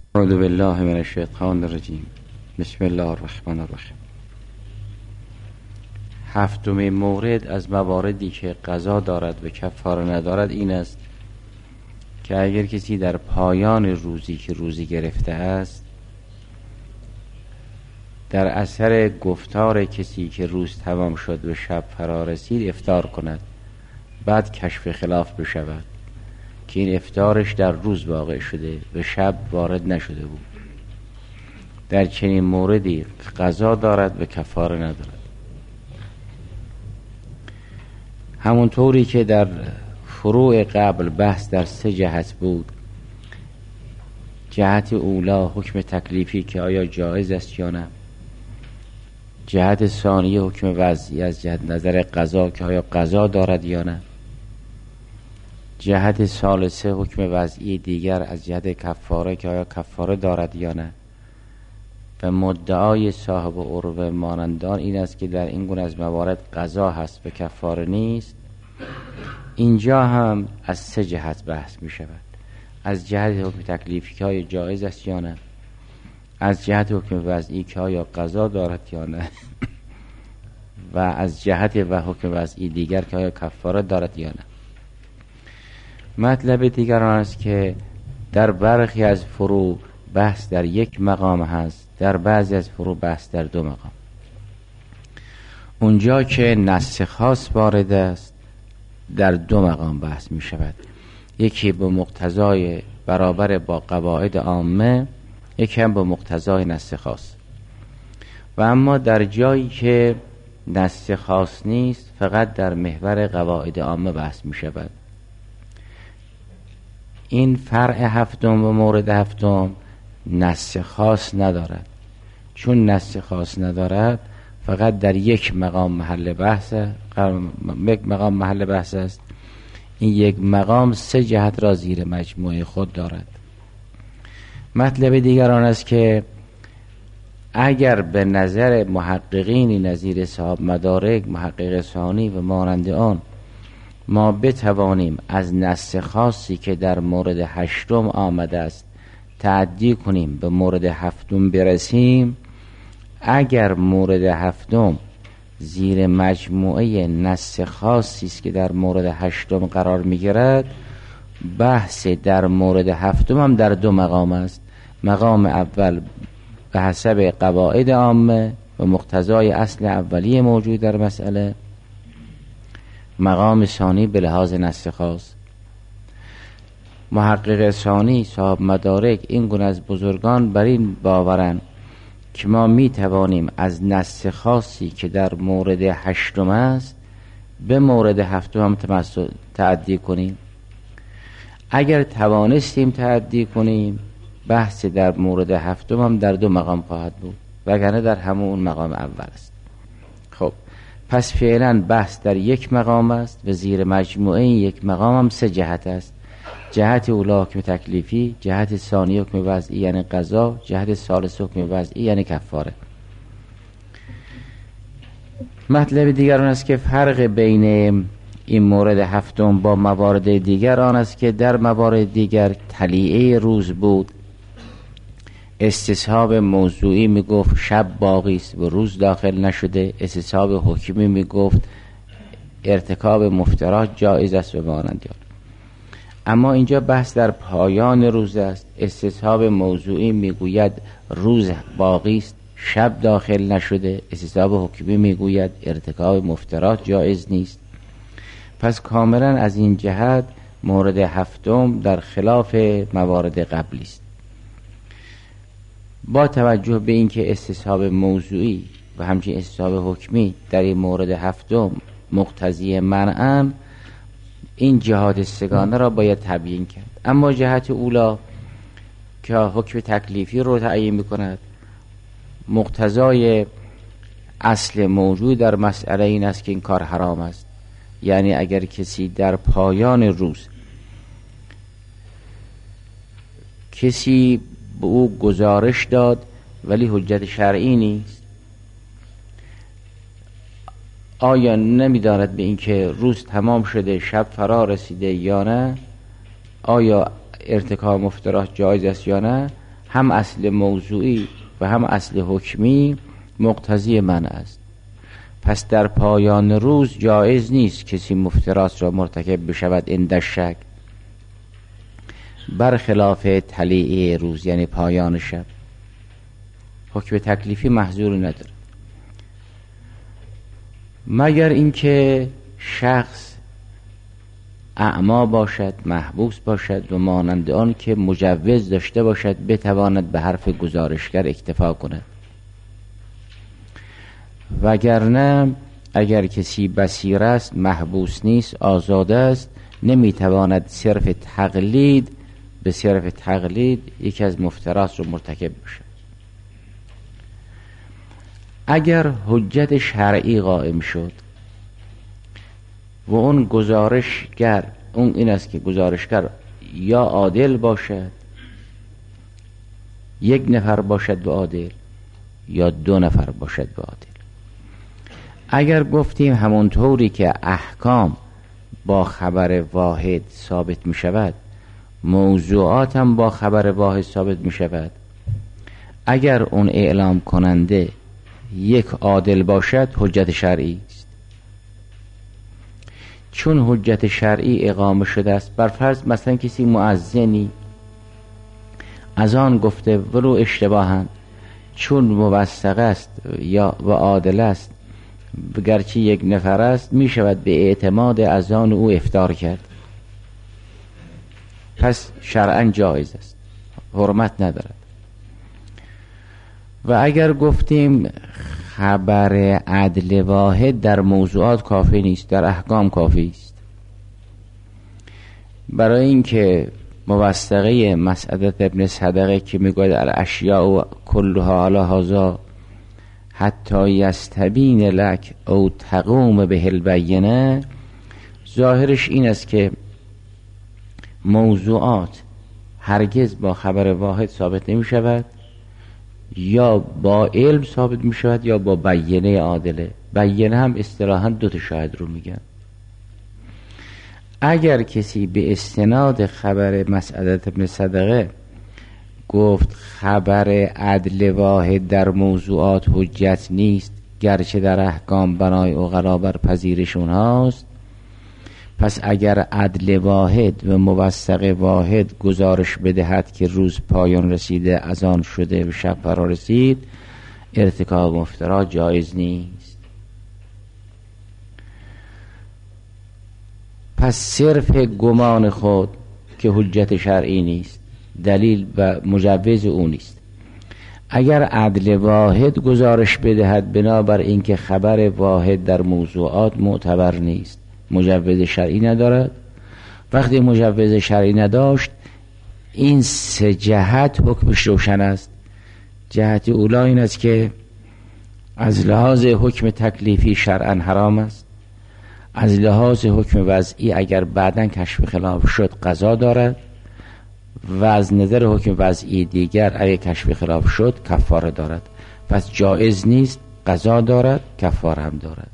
اعوذ بالله من الشیطان الرجیم. بسم الله الرحمن الرحیم. هفتمین مورد از مواردی که قضا دارد و کفاره ندارد این است که اگر کسی در پایان روزی که روزی گرفته است در اثر گفتار کسی که روز تمام شد و شب فرا رسید افطار کند، بعد کشف خلاف بشود که این افطارش در روز واقع شده و شب وارد نشده بود، در چنین موردی قضا دارد و کفاره ندارد. همونطوری که در فروع قبل بحث در 3 جهت بود. جهت اولا حکم تکلیفی که آیا جایز است یا نه، جهت ثانیه حکم وضعی از جهت نظر قضا که آیا قضا دارد یا نه، جهت ثالثه حکم وضعی دیگر از جهت کفاره که آیا کفاره دارد یا نه. و مدعای صاحب عروه مانندان این است که در این گونه از موارد قضا هست و کفاره نیست. اینجا هم از 3 جهت بحث می شود: از جهت حکم تکلیفی که آیا جایز است یا نه، از جهت حکم وضعی که آیا قضا دارد یا نه و از جهت و حکم وضعی دیگر که آیا کفاره دارد یا نه. مطلب دیگر آن است که در برخی از فروع بحث در 1 مقام هست، در بعضی از فروع بحث در 2 مقام. اونجا که نص خاص وارد است در 2 مقام بحث می شود، یکی به مقتضای برابر با قواعد عامه، یکی هم به مقتضای نص خاص. و اما در جایی که نص خاص نیست فقط در محور قواعد عامه بحث می شود. این فرع هفتم و مورد هفتم نص خاص ندارد. چون نص خاص ندارد فقط در 1 مقام محل بحث است. این 1 مقام 3 جهت را زیر مجموعه خود دارد. مطلب دیگر آن است که اگر به نظر محققینی نظیر صاحب مدارک، محقق ثانی و مانند آن، ما بتوانیم از نص خاصی که در مورد 8 آمده است تعدی کنیم به مورد 7 برسیم، اگر مورد 7 زیر مجموعه نص خاصی است که در مورد 8 قرار می‌گیرد، بحث در مورد 7 هم در 2 مقام است. مقام اول به حسب قواعد عامه و مقتضای اصل اولیه موجود در مسئله، مقام ثانی به لحاظ نص خاص. محقق ثانی صاحب مدارک این گونه از بزرگان بر این باورند که ما می توانیم از نص خاصی که در مورد 8 است به مورد 7 هم تعدی کنیم. اگر توانستیم تعدی کنیم، بحث در مورد 7 هم در 2 مقام خواهد بود، وگرنه در همون مقام اول است. خب پس فعلا بحث در 1 مقام است و زیر مجموعه 1 مقام هم 3 جهت است. جهت اولا حکم تکلیفی، جهت ثانی حکم وضعی یعنی قضا، جهت ثالث حکم وضعی یعنی کفاره. مطلب دیگر آن است که فرق بین این مورد 7 با موارد دیگر آن است که در موارد دیگر طلیعه روز بود، استصحاب موضوعی میگفت شب باقی است و روز داخل نشده، استصحاب حکمی میگفت ارتکاب مفترات جایز است و مانند آن. اما اینجا بحث در پایان روز است. استصحاب موضوعی میگوید روز باقی است، شب داخل نشده، استصحاب حکمی میگوید ارتکاب مفترات جایز نیست. پس کاملا از این جهت مورد 7 در خلاف موارد قبلی است. با توجه به اینکه استصحاب موضوعی و همچنین استصحاب حکمی در این مورد 7 مقتضی منعن، این جهات سگانه را باید تبیین کرد. اما جهت اولا که حکم تکلیفی رو تعیین می‌کند، مقتضای اصل موجود در مسئله این است که این کار حرام است. یعنی اگر کسی در پایان روز کسی به او گزارش داد ولی حجت شرعی نیست، آیا نمی‌داند به اینکه روز تمام شده شب فرا رسیده یا نه، آیا ارتکاب مفترات جایز است یا نه، هم اصل موضوعی و هم اصل حکمی مقتضی منع است. پس در پایان روز جایز نیست کسی مفترات را مرتکب بشود عند شک، برخلاف طلیعه روز یعنی پایان شب. حکم تکلیفی محظوری نداره مگر اینکه شخص اعما باشد، محبوس باشد و مانند آن که مجوز داشته باشد بتواند به حرف گزارشگر اکتفا کند. وگرنه اگر کسی بصیر است، محبوس نیست، آزاده است، نمیتواند صرف تقلید به صرف تقلید یکی از مفترات رو مرتکب بشه. اگر حجت شرعی قائم شد و اون گزارشگر، اون این است که گزارشگر یا عادل باشد، یک نفر باشد به عادل، یا دو نفر باشد به عادل. اگر گفتیم همونطوری که احکام با خبر واحد ثابت می شود، موضوعات هم با خبر واحد ثابت می شود. اگر اون اعلام کننده یک عادل باشد حجت شرعی است. چون حجت شرعی اقامه شده است، بر فرض مثلا کسی مؤذنی از آن گفته ولو اشتباها، چون موثق است یا و عادل است، گرچه یک نفر است، می شود به اعتماد از آن او افطار کرد، پس شرعاً جایز است، حرمت ندارد. و اگر گفتیم خبر عدل واحد در موضوعات کافی نیست، در احکام کافی است، برای اینکه موثقه مسعدة ابن صدقه که میگوید الاشیاء کلها علی هذا حتی یستبین لک او تقوم به البینه، ظاهرش این است که موضوعات هرگز با خبر واحد ثابت نمی شود، یا با علم ثابت می شود یا با بینه عادله. بینه هم اصطلاحاً دو تا شاهد رو میگن. اگر کسی به استناد خبر مسعدة ابن صدقه گفت خبر عدل واحد در موضوعات حجت نیست، گرچه در احکام بنای عقلا بر پذیرشون هاست، پس اگر عدل واحد و موثق واحد گزارش بدهد که روز پایان رسیده، از آن شده و شب فرا رسید، ارتکاب مفترات جایز نیست. پس صرف گمان خود که حجت شرعی نیست، دلیل و مجوز او نیست. اگر عدل واحد گزارش بدهد بنابر اینکه خبر واحد در موضوعات معتبر نیست، مجوز شرعی ندارد، وقتی مجوز شرعی نداشت، این سه جهت حکمش روشن است. جهت اولی این است که از لحاظ حکم تکلیفی شرعاً حرام است، از لحاظ حکم وضعی اگر بعداً کشف خلاف شد قضا دارد، و از نظر حکم وضعی دیگر اگر کشف خلاف شد کفاره دارد. پس جایز نیست، قضا دارد، کفاره هم دارد.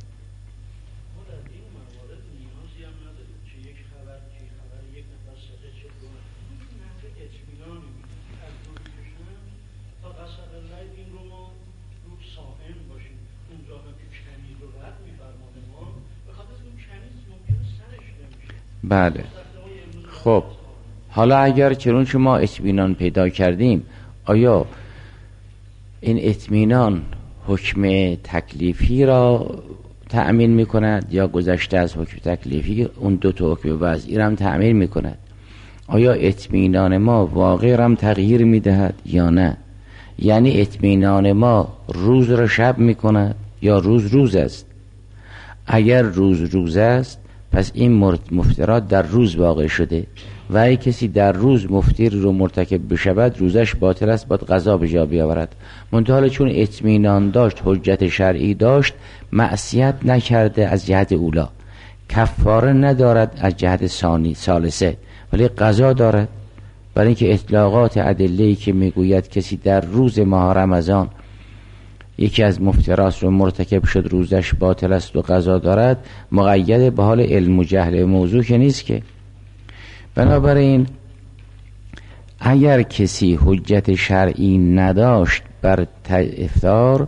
بله. خب حالا اگر چون شما اطمینان پیدا کردیم، آیا این اطمینان حکم تکلیفی را تأمین می کند یا گذشته از حکم تکلیفی اون دو تا حکم وضعی را هم تأمین می کند؟ آیا اطمینان ما واقع را هم تغییر می دهد یا نه؟ یعنی اطمینان ما روز را شب می کند یا روز است؟ اگر روز است، پس این مفترات در روز واقع شده، و اگه کسی در روز مفتر رو مرتکب بشود روزش باطل است، باید قضا به جا بیاورد. منتها چون اطمینان داشت، حجت شرعی داشت، معصیت نکرده از جهت اولا، کفاره ندارد از جهت ثالثه، ولی قضا دارد. برای اینکه اطلاقات ادله‌ای که میگوید کسی در روز ماه رمضان یکی از مفترات رو مرتکب شد روزش باطل است و قضا دارد، مقید به حال علم و جهل موضوع که نیست که. بنابراین اگر کسی حجت شرعی نداشت بر افطار،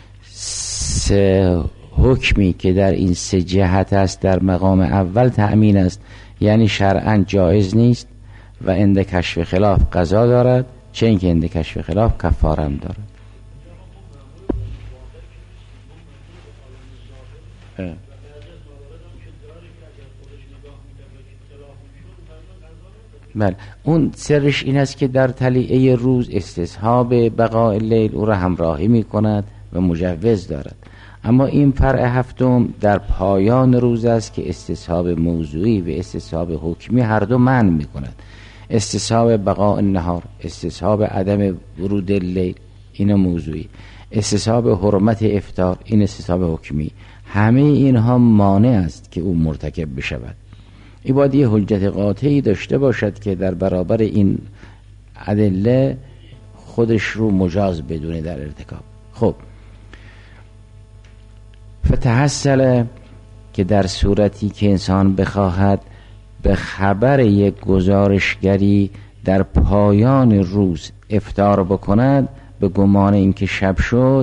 سه حکمی که در این سه جهت است در مقام اول تأمین است، یعنی شرعاً جایز نیست و عند کشف خلاف قضا دارد، چه اینکه عند کشف خلاف کفاره هم دارد. بله، اون سرش این است که در طلیعه روز استصحاب بقاء لیل او را همراهی می کند و مجوز دارد، اما این فرع هفتم در پایان روز است که استصحاب موضوعی و استصحاب حکمی هر دو منع می کند. استصحاب بقاء النهار، استصحاب عدم ورود لیل، این موضوعی، استصحاب حرمت افطار، این استصحاب حکمی، همه اینها مانع است که او مرتکب بشود. این باید یه حجت قاطعی داشته باشد که در برابر این ادله خودش رو مجاز بدونه در ارتکاب. خب فتحصل که در صورتی که انسان بخواهد به خبر یک گزارشگری در پایان روز افطار بکند، به گمان اینکه شب شد،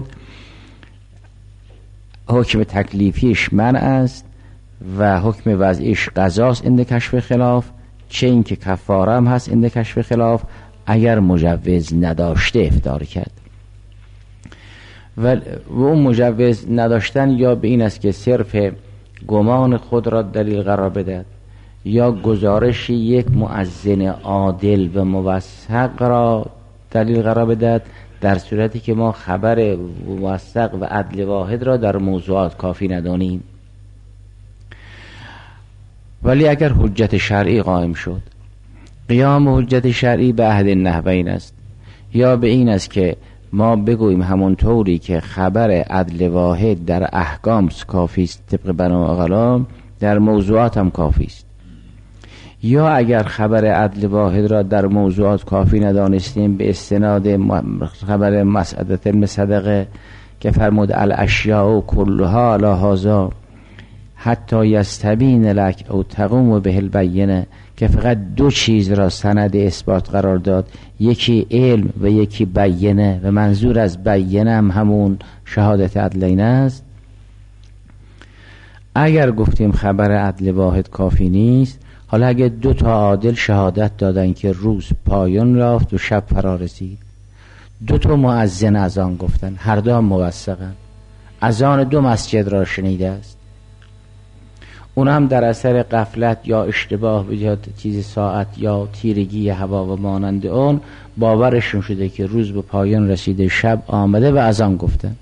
حکم تکلیفیش منع است و حکم وضعیش قضاست عند کشف خلاف، چه این که کفاره هم هست عند کشف خلاف اگر مجوز نداشته افطار کرد. و اون مجوز نداشتن یا به این است که صرف گمان خود را دلیل قرار بدهد، یا گزارش یک مؤذن عادل و موثق را دلیل قرار بدهد، در صورتی که ما خبر موثق و عدل واحد را در موضوعات کافی ندانیم. ولی اگر حجت شرعی قائم شد، قیام حجت شرعی به احد النحوین است، یا به این است که ما بگوییم همون طوری که خبر عدل واحد در احکام کافی است طبق بنا اغلا، در موضوعات هم کافی است، یا اگر خبر عدل واحد را در موضوعات کافی ندانستیم به استناد خبر مسعدت علم صدقه که فرمود الاشیاء کلها علی هذا حتی یستبین لک او تقوم به البینه، که فقط دو چیز را سند اثبات قرار داد، یکی علم و یکی بینه، و منظور از بینه هم همون شهادت عدلین است. اگر گفتیم خبر عدل واحد کافی نیست، حالا اگه دو تا عادل شهادت دادن که روز پایان یافت و شب فرا رسید، دو تا مؤذن اذان گفتن، هر دو هم موثقن، اذان دو مسجد را شنیده است، اون هم در اثر غفلت یا اشتباه یا چیز ساعت یا تیرگی هوا و مانند اون باورشون شده که روز به پایان رسیده، شب آمده و اذان گفتن.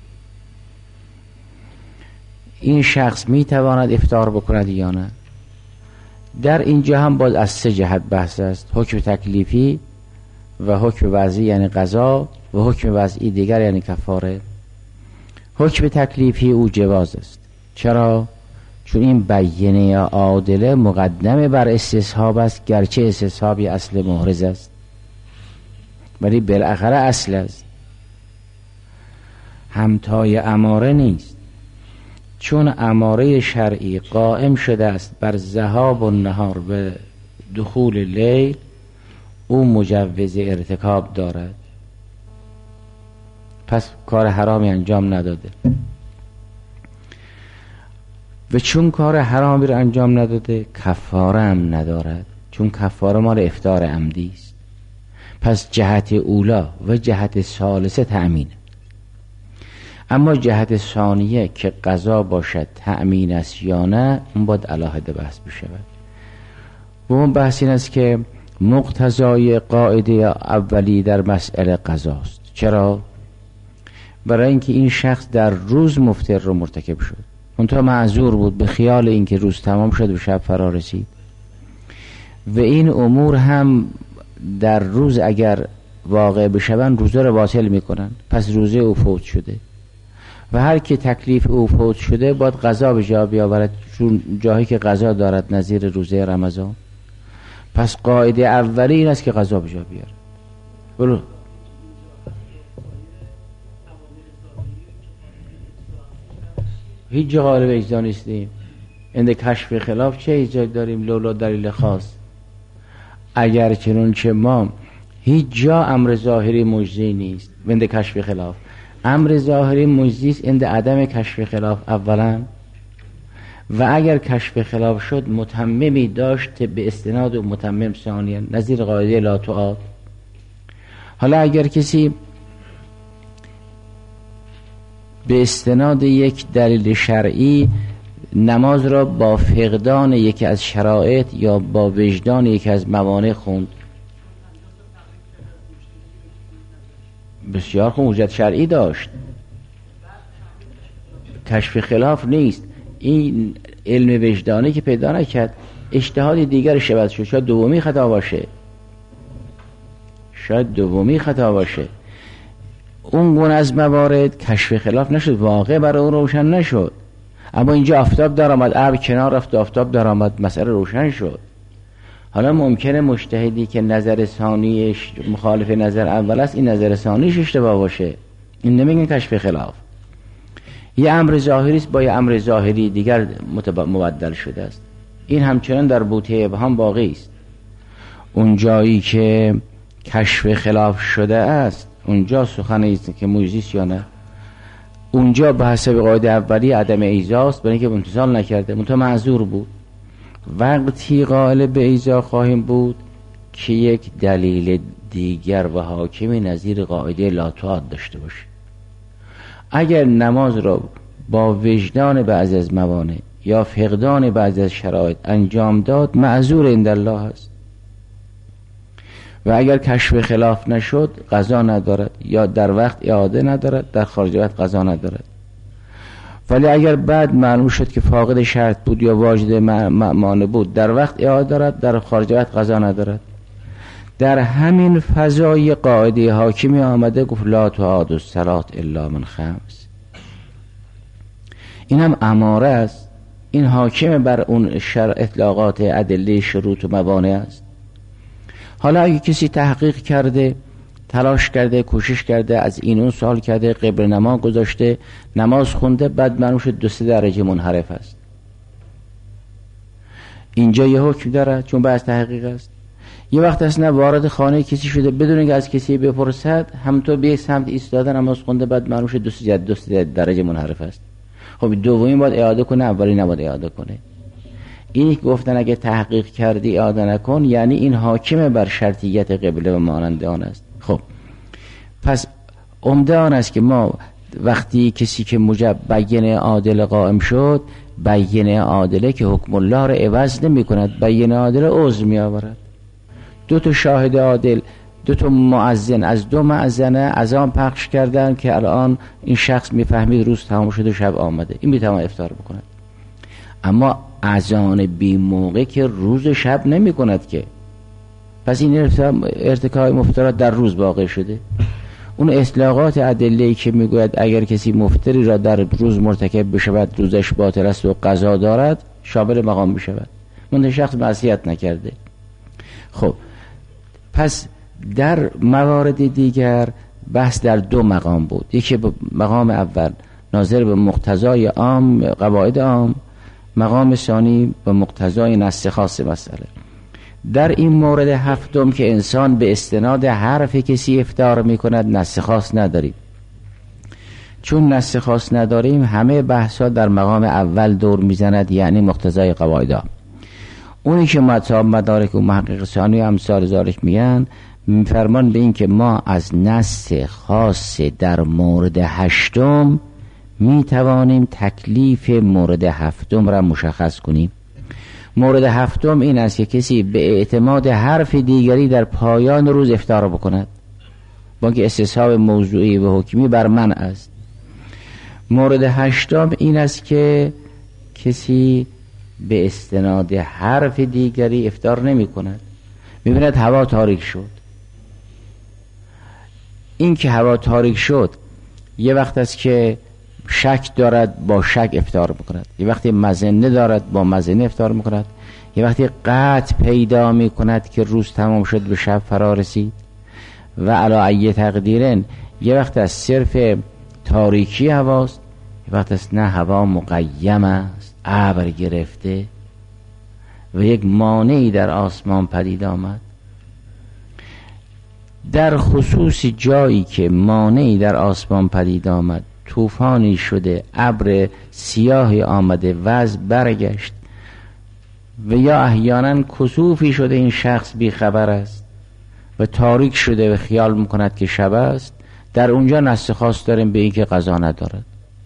این شخص میتواند افطار بکند یا نه؟ در اینجا هم باز از سه جهت بحث است: حکم تکلیفی و حکم وضعی یعنی قضا و حکم وضعی دیگر یعنی کفاره. حکم تکلیفی او جواز است. چرا؟ چون این بینه عادله مقدمه بر استصحاب است، گرچه استصحابی اصل محرز است ولی بالاخره اصل است، همتای اماره نیست. چون اماره شرعی قائم شده است بر ذهاب النهار به دخول لیل، او مجوز ارتکاب دارد، پس کار حرامی انجام نداده. و چون کار حرامی را انجام نداده، کفاره هم ندارد، چون کفاره مال افطار عمدی است. پس جهت اولا و جهت ثالثه تأمین. اما جهت ثانیه که قضا باشد تأمین است یا نه، اون باید علاهده بحث بشود. و اون بحث این است که مقتضای قاعده اولی در مسئله قضاست. چرا؟ برای اینکه این شخص در روز مفطر رو مرتکب شد، منتها معذور بود به خیال اینکه روز تمام شد و شب فرا رسید، و این امور هم در روز اگر واقع بشون روزه رو باطل میکنن، پس روزه او فوت شده و هر که تکلیف او فوت شده باید قضا به جا بیاورد، چون جایی که قضا دارد نظیر روزه رمضان. پس قاعده اولی این است که قضا به جا بیارد. برو هیچ جا غالب اجزا نیستیم. عند کشف خلاف چه ایجاد داریم؟ لولا دلیل خاص. اگر چنون که ما هیچ جا امر ظاهری مجزی نیست بند کشف خلاف. امر ظاهری مجزی است عند عدم کشف خلاف اولا، و اگر کشف خلاف شد متممی داشت به استناد و متمم ثانیا، نظیر قاعده لا تعاد. حالا اگر کسی به استناد یک دلیل شرعی نماز را با فقدان یکی از شرایط یا با وجدان یکی از موانع خوند، بسیار خوب، حجت شرعی داشت، کشف خلاف نیست. این علم وجدانی که پیدا نکرد، اجتهاد دیگر شبت شد، شاید دومی خطا باشه، شاید دومی خطا باشه. اون گونه از موارد کشف خلاف نشد، واقع برای اون روشن نشد، اما اینجا آفتاب در آمد، ابر کنار رفت، آفتاب در آمد، مسئله روشن شد. حالا ممکنه مجتهدی که نظر ثانیش مخالف نظر اول است، این نظر ثانیش اشتباه باشه، این نمیگن کشف خلاف. یه امر ظاهری است با یه امر ظاهری دیگر مبدل شده است، این همچنان در بوته ابهام باقی است. اون جایی که کشف خلاف شده است اونجا سخن است که مجزی است یا نه. اونجا به حسب قاعده اولی عدم ایزاست، برای اینکه امتثال نکرده، منتها معذور بود. وقتی قائل به ایزا خواهیم بود که یک دلیل دیگر و حاکمی نظیر قاعده لا تعاد داشته باشه. اگر نماز را با وجدان بعضی از موانع یا فقدان بعضی از شرایط انجام داد، معذور عند الله است، و اگر کشف خلاف نشد قضا ندارد، یا در وقت اعاده ندارد، در خارج وقت قضا ندارد. ولی اگر بعد معلوم شد که فاقد شرط بود یا واجد مانع بود، در وقت اعاده دارد، در خارج وقت قضا ندارد. در همین فضای قاعده حاکمی آمده گفت لا تعاد الصلاة الا من خمس. این هم اماره است، این حاکم بر اون اطلاقات ادله شروط و موانع است. حالا اگه کسی تحقیق کرده، تلاش کرده، کوشش کرده، از این اون سوال کرده، قبل نماز گذاشته، نماز خونده، بعد معلوم شد 2-3 درجه منحرف است، اینجا یه حکم داره چون بحث تحقیق است. یه وقت اصلا وارد خانه کسی شده بدون اینکه از کسی بپرسد، همونطور به سمت ایستاده نماز خونده، بعد معلوم شد 2-3 درجه منحرف است. خب دومی باید اعاده کنه، اولی نباید اعاده کنه. اینی که گفتن اگه تحقیق کردی اعاده نکن، یعنی این حاکم بر شرطیت قبله و مانند آن است. خب پس عمده آن است که ما وقتی کسی که بینه عادل قائم شد، بینه عادله که حکم الله را عوض نمی کند، بینه عادله عذر می آورد. 2 شاهد عادل، 2 مؤذن از 2 مؤذنه اذان پخش کردن که الان این شخص میفهمید روز تمام شده و شب آمده، این میتواند افطار بکند. اما اذان بی موقع که روز شب نمی کند که، پس این ارتکاب مفترات در روز واقع شده. اون اطلاقات ادله‌ای که میگوید اگر کسی مفتری را در روز مرتکب بشود روزش باطل است و قضا دارد، شامل مقام بشود، من شخص معصیت نکرده. خب پس در موارد دیگر بحث در 2 مقام بود، یکی مقام اول ناظر به مقتضای عام قواعد عام، مقام ثانی به مقتضای نص خاص مسئله. در این مورد هفتم که انسان به استناد حرف کسی افطار می کند، نص خاص نداریم. چون نص خاص نداریم همه بحثا در مقام اول دور می زند، یعنی مقتضای قواعد عام. اونی که مدارک و محقق ثانی امثال ذالک میگن، فرمان به این که ما از نص خاص در مورد 8 می توانیم تکلیف مورد 7 را مشخص کنیم. مورد 7 این است که کسی به اعتماد حرف دیگری در پایان روز افطار بکند، با که استصحاب موضوعی و حکمی بر من است. مورد 8 این است که کسی به استناد حرف دیگری افطار نمی کند، می بیند هوا تاریک شد. این که هوا تاریک شد یه وقت است که شک دارد، با شک افطار میکند، یه وقتی مظنه دارد، با مظنه افطار میکند، یه وقتی قطع پیدا میکند که روز تمام شد به شب فرا رسید، و علی ای تقدیرن یه وقت از صرف تاریکی هواست، یه وقت است نه هوا مقیم است، ابر گرفته و یک مانعی در آسمان پدید آمد. در خصوص جایی که مانعی در آسمان پدید آمد، طوفانی شده، ابر سیاهی آمده، وضع برگشت، و یا احیانا کسوفی شده، این شخص بیخبر است و تاریک شده و خیال میکند که شب است، در اونجا نص خاص داریم به این که قضا ندارد.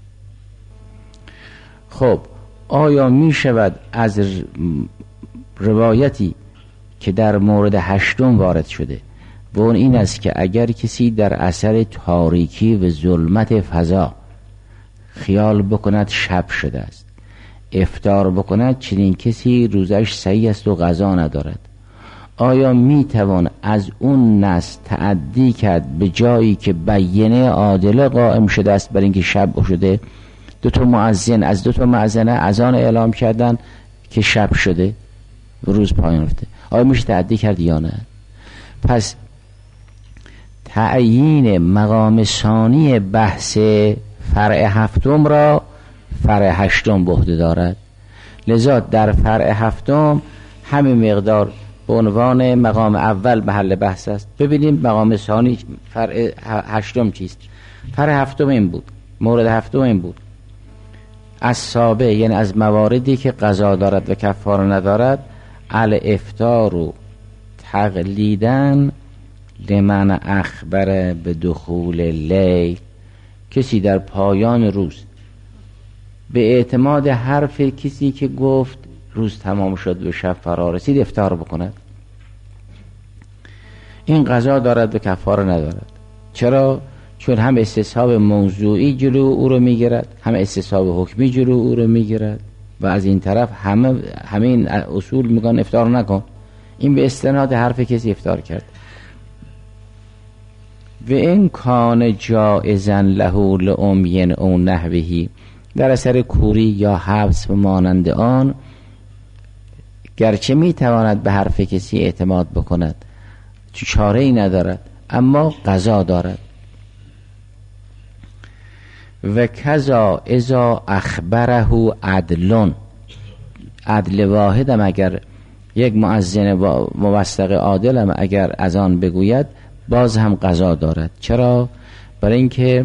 خب آیا می شود از روایتی که در مورد 8 وارد شده و اون این است که اگر کسی در اثر تاریکی و ظلمت فضا خیال بکند شب شده است، افطار بکند، چنین کسی روزش صحیح است و قضا ندارد. آیا می توان از اون نص تعدی کرد به جایی که بیینه عادله قائم شده است بر اینکه شب شده؟ 2 مؤذن از 2 مؤذنه اذان اعلام کردن که شب شده و روز پایان رفته. آیا میشه تعدی کرد یا نه؟ پس تعیین مقام ثانی بحث فرع 7 را فرع 8 به عهده دارد. لذا در فرع 7 همین مقدار به عنوان مقام اول محل بحث است. ببینیم مقام ثانی فرع 8 چیست. فرع 7 این بود، مورد 7 این بود: از سابع، یعنی از مواردی که قضا دارد و کفاره ندارد، الافطار و تقلیدن لمن اخبر به دخول لیل. کسی در پایان روز به اعتماد حرف کسی که گفت روز تمام شد و شب فرا رسید افطار بکند. این قضا دارد و کفاره ندارد. چرا؟ چون هم استصحاب موضوعی جلو او رو میگیرد، هم استصحاب حکمی جلو او رو میگیرد، و از این طرف همین اصول میگن افطار نکن. این به استناد حرف کسی افطار کرد. و این کان جائزا له لعمین او نحوهی، در اثر کوری یا حبس و مانند آن، گرچه میتواند به حرف کسی اعتماد بکند، چاره ای ندارد، اما قضا دارد. و کذا اذا اخبره عدلون، عدل واحدم اگر یک مؤذن موثق عادلم اگر از آن بگوید باز هم قضا دارد. چرا؟ برای اینکه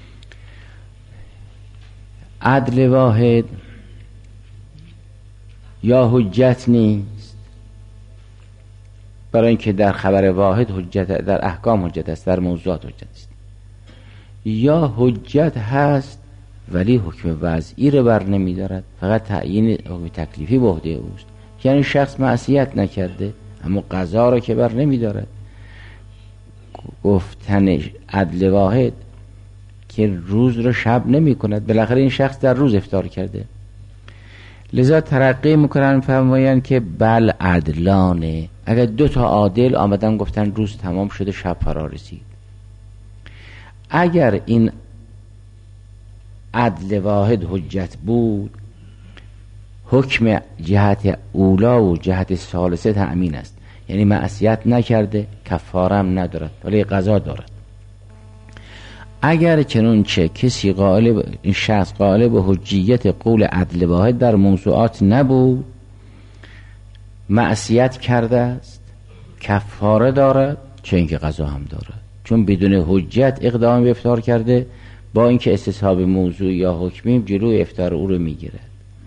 عدل واحد یا حجت نیست، برای اینکه در خبر واحد حجت، در احکام حجت است، در موضوعات حجت است، یا حجت هست ولی حکم وضعی رو بر نمی دارد، فقط تعیین حکم تکلیفی به عهده اوست. یعنی شخص معصیت نکرده اما قضا رو که بر نمی دارد. گفتن عدل واحد که روز رو شب نمی کند، بالاخره این شخص در روز افطار کرده. لذا ترقی میکنن فرمایند که بل عدلانه، اگر 2 عادل آمدن گفتن روز تمام شده شب فرا رسید، اگر این عدل واحد حجت بود، حکم جهت اولا و جهت ثالثه تأمین است، یعنی معصیت نکرده، کفارم ندارد ولی قضا دارد. اگر چنانچه کسی قائل، این شخص قائل به حجیت قول عدل واحد در موضوعات نبود، معصیت کرده است، کفاره دارد، چه اینکه قضا هم دارد، چون بدون حجت اقدام به افطار کرده، با اینکه استصحاب موضوع یا حکمی جلوی افطار او رو میگیره.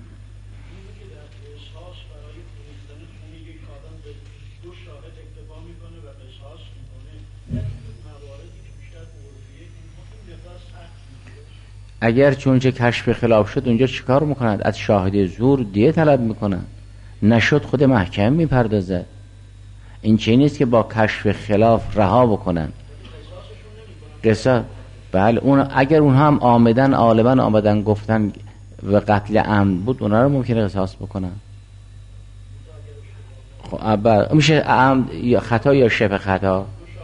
اگر چونچه کشف خلاف شد اونجا چیکار میکنند؟ از شاهد زور دیه طلب میکنند، نشد خود محکم میپردازد. این چه نیست که با کشف خلاف رها بکنند قصاص. بله، اون اگر اونها هم آمدن گفتن و قتل عمد بود، اونها رو ممکنه قصاص بکنن. خب میشه عمد یا خطا یا شبه خطا.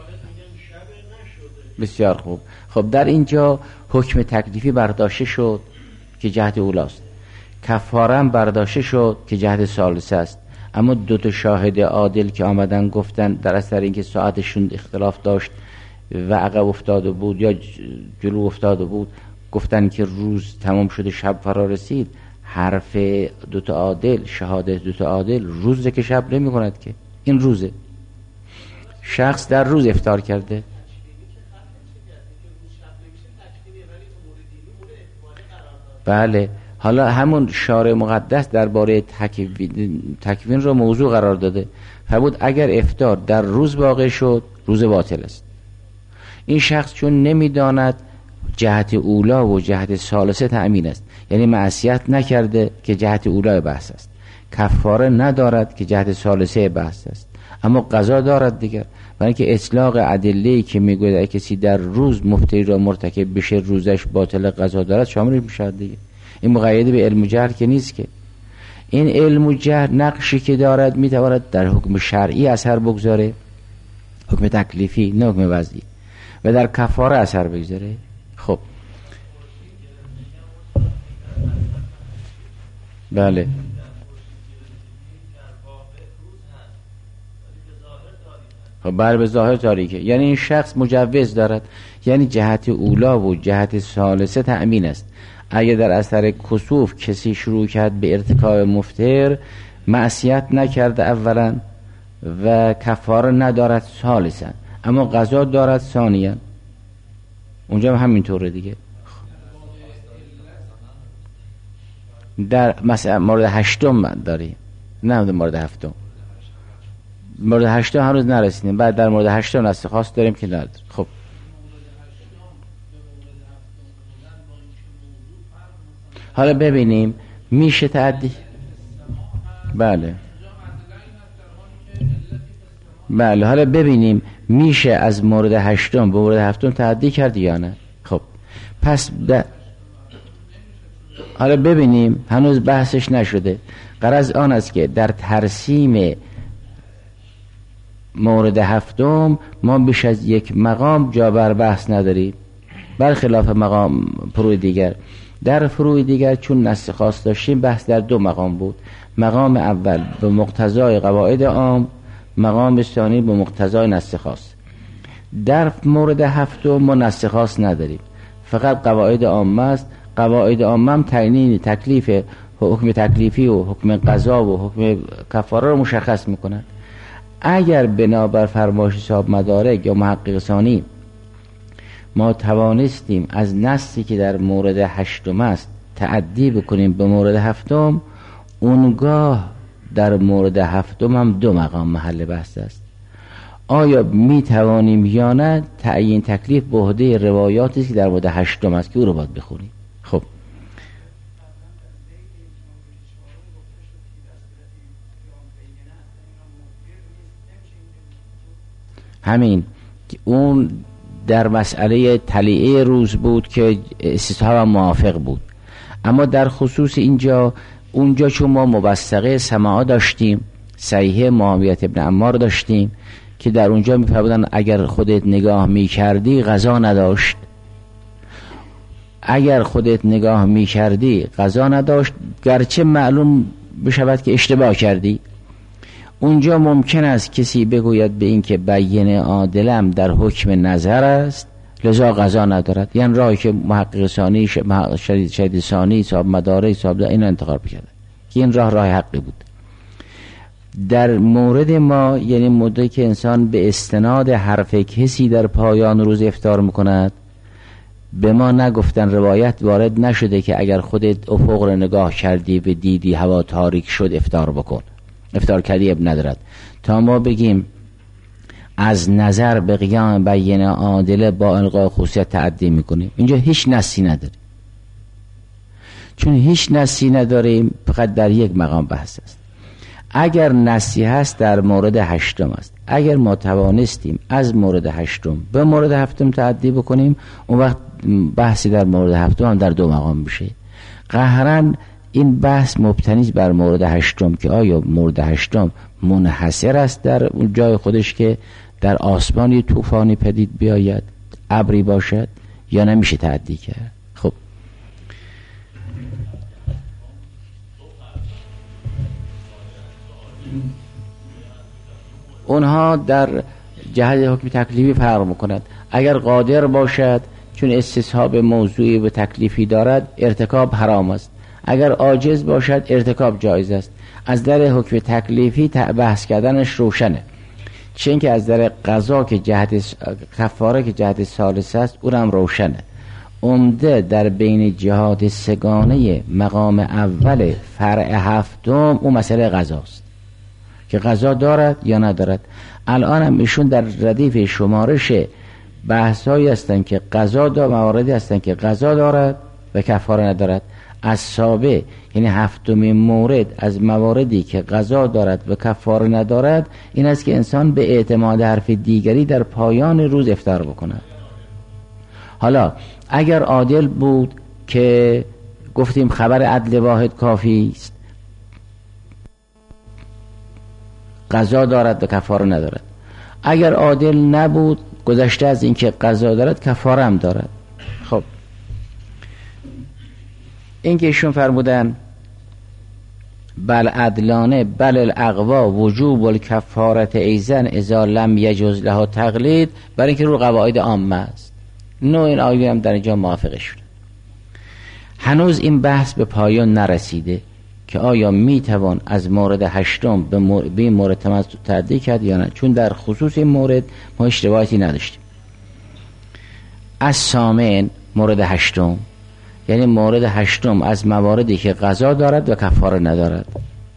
بسیار خوب. خب در اینجا حکم تکلیفی برداشته شد که جهت اولاست، کفاره هم برداشته شد که جهت ثالثه است، اما 2 شاهد عادل که آمدن گفتن در اثر اینکه ساعتشون اختلاف داشت و عقب افتاده بود یا جلو افتاده بود، گفتن که روز تمام شده شب فرا رسید، حرف 2 عادل، شهادت 2 عادل روزه که شب نمی کند که این روزه. شخص در روز افطار کرده. بله، حالا همون شارع مقدس درباره تکوین رو موضوع قرار داده، فرمود اگر افطار در روز واقع شد روز باطل است. این شخص چون نمیداند جهت اولا و جهت ثالثه تأمین است، یعنی معصیت نکرده که جهت اولا بحث است، کفاره ندارد که جهت ثالثه بحث است، اما قضا دارد دیگر. برای اینکه اطلاق ادله‌ای که میگوید کسی در روز مفتری را مرتکب بشه روزش باطل قضا دارد شامل میشه دیگه. این مقید به علم و جهل که نیست که. این علم و جهل نقشی که دارد میتواند در حکم شرعی اثر بگذاره، حکم تکلیفی نه حکم وضعی، و در کفاره اثر بگذاره. خب بله، خب به ظاهر تاریکه، یعنی این شخص مجوز دارد، یعنی جهت اولا و جهت ثالثه تأمین است. اگر در اثر کسوف کسی شروع کرد به ارتکاب مفطر، معصیت نکرده اولا و کفاره ندارد ثالثا، اما قضا دارد ثانیا. اونجا هم همینطوره دیگه. در مثلا مورد هشتم داریم، نه مورد هفتم. مورد هشتم هنوز نرسیدیم، بعد در مورد هشتم نص خاص داریم که نداریم. خب حالا ببینیم میشه تعدی. بله حالا ببینیم میشه از مورد هشتم به مورد هفتم تعدی کرد یا نه. خب پس حالا ببینیم، هنوز بحثش نشده. غرض آن است که در ترسیم مورد هفتم ما بیش از یک مقام جا بر بحث نداریم، برخلاف مقام فروع دیگر. در فروع دیگر چون نص خاص داشتیم بحث در دو مقام بود. مقام اول به مقتضای قواعد عام، مقام ثانی به مقتضای نص خاص. در مورد هفتم ما نص خاص نداریم، فقط قواعد عامه است. قواعد عامه هم تعیین تکلیف، حکم تکلیفی و حکم قضا و حکم کفاره رو مشخص میکنند. اگر بنابر فرمایش صاحب مدارک یا محقق ثانی ما توانستیم از نصی که در مورد هشتم است تعدی بکنیم به مورد هفتم، اونگاه در مورد هفتم هم دو مقام محل بحث است. آیا می توانیم یا نه تعیین تکلیف به عهده روایاتی که در مورد هشتم است که او رو باید بخونیم. خب همین که اون در مسئله طلیعه روز بود که استثاب موافق بود، اما در خصوص اونجا چون ما مبسطه سماع داشتیم، صحیح معاویه ابن عمار داشتیم که در اونجا می‌فرمودن اگر خودت نگاه می‌کردی قضا نداشت، اگر خودت نگاه می‌کردی قضا نداشت، گرچه معلوم بشود که اشتباه کردی. اونجا ممکن است کسی بگوید به این که بیان عادلم در حکم نظر است لذا قضا ندارد، یعنی راهی که محقق ثانی، شهید ثانی، صاحب مدارک، صاحب اینو انتخاب کرده که این راه حقی بود. در مورد ما یعنی مدتی که انسان به استناد حرف کسی در پایان روز افطار میکند، به ما نگفتن، روایت وارد نشده که اگر خودت افق رو نگاه کردی و دیدی هوا تاریک شد افطار بکن، افطار کردی اب ندارد. تا ما بگیم از نظر به قیام بیان عادله با الغاء خصوصیت تعدی میکنیم، اینجا هیچ نصی نداریم. چون هیچ نصی نداریم فقط در یک مقام بحث است. اگر نصی هست در مورد هشتم است. اگر ما توانستیم از مورد هشتم به مورد هفتم تعدی بکنیم، اون وقت بحثی در مورد هفتم هم در دو مقام بشه. قهرن این بحث مبتنی بر مورد هشتم که آیا مورد هشتم منحصر است در اون جای خودش که در آسمان یه طوفانی پدید بیاید، ابری باشد، یا نمیشه تعدی کرد. خب اونها در جهت حکم تکلیفی فرق میکنند. اگر قادر باشد چون استصحاب موضوعی و تکلیفی دارد ارتکاب حرام است، اگر عاجز باشد ارتکاب جایز است. از در حکم تکلیفی بحث کردنش روشنه. چه اینکه از در قضا که جهت کفاره که جهت ثالث است اونم روشنه. عمده در بین جهات سگانه مقام اول فرع هفتم اون مسئله قضاست که قضا دارد یا ندارد. الان هم ایشون در ردیف شمارش بحثایی هستن که قضا مواردی هستن که قضا دارد و کفاره ندارد. از سابع یعنی هفتمین مورد از مواردی که قضا دارد و کفاره ندارد این است که انسان به اعتماد حرف دیگری در پایان روز افطار بکند. حالا اگر عادل بود که گفتیم خبر عدل واحد کافی است، قضا دارد و کفاره ندارد. اگر عادل نبود گذشته از اینکه قضا دارد کفاره هم دارد. خب این که ایشون فرمودن بل عدلانه بل الاقوا وجوب الکفارت ایزن اذا لم یجوز لها تقلید، برای اینکه رو قواعد عامه است. نوع این آیه هم در اینجا موافقه شده. هنوز این بحث به پایان نرسیده که آیا میتوان از مورد هشتم به این مورد تمسک تعدی کرد یا نه، چون در خصوص این مورد ما هیچ روایتی نداشتیم. از سامن مورد هشتم یعنی مورد هشتم از مواردی که قضا دارد و کفاره ندارد.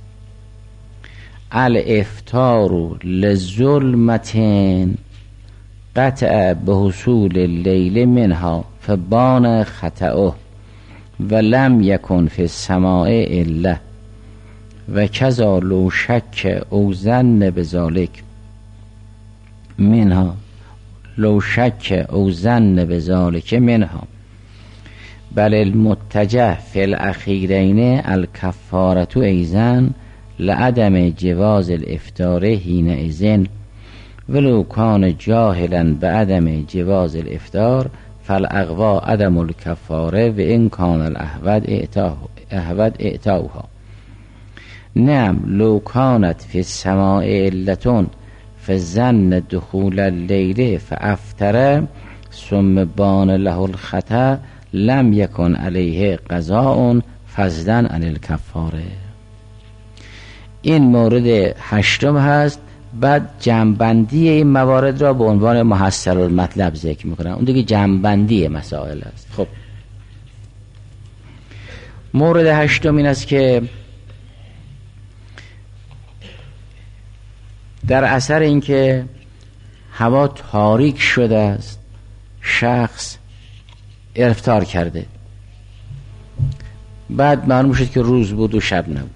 الافطار لظلمتین قطع به حصول اللیل منها فبان خطأه و لم یکن فی السماع الا و کذا لو شک او ظن بذالک منها لو شک او ظن بذالک منها بل المتجه فی الاخیرین الکفارة ایزن لعدم جواز الافطار حینئذ ولو کان جاهلا بعدم جواز الافطار فالاقوا عدم الکفاره و این کان الاحوط اعطاؤها. نعم لو کانت فی السماع علتون فظن دخول اللیل فافتر ثم بان له الخطأ لم یکن علیه قضاء فضلا عن الکفاره. این مورد هشتم هست. بعد جمع‌بندی این موارد را به عنوان محصل المطلب ذکر میکنن. اون دیگه جمع‌بندی مسائل است. خب مورد هشتم این است که در اثر اینکه هوا تاریک شده است شخص افطار کرده، بعد معلوم شد که روز بود و شب نبود.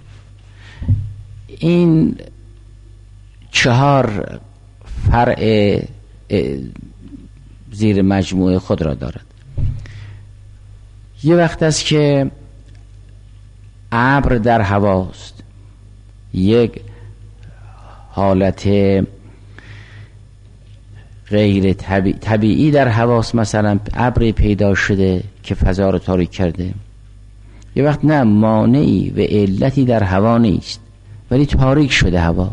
این 4 فرع زیر مجموعه خود را دارد. یه وقت است که ابر در هواست، یک حالت غیر طبیعی در هواست، مثلا ابری پیدا شده که فضا را تاریک کرده. یه وقت نه مانعی و علتی در هوا نیست ولی تاریک شده هوا.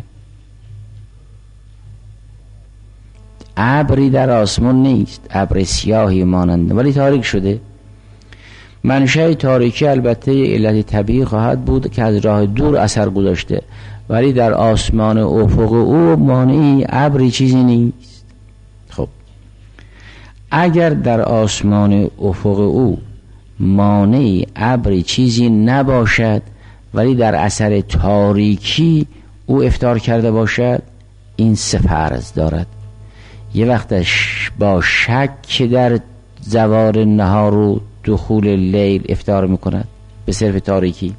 ابری در آسمان نیست، ابر سیاهی مانند ولی تاریک شده. منشأ تاریکی البته علت طبیعی خواهد بود که از راه دور اثر گذاشته، ولی در آسمان افق او مانعی ابری چیزی نیست. خب اگر در آسمان افق او مانعی ابری چیزی نباشد ولی در اثر تاریکی او افطار کرده باشد، این 3 فرض دارد. یه وقتش با شک در زوال نهار و دخول لیل افطار میکند به صرف تاریکی.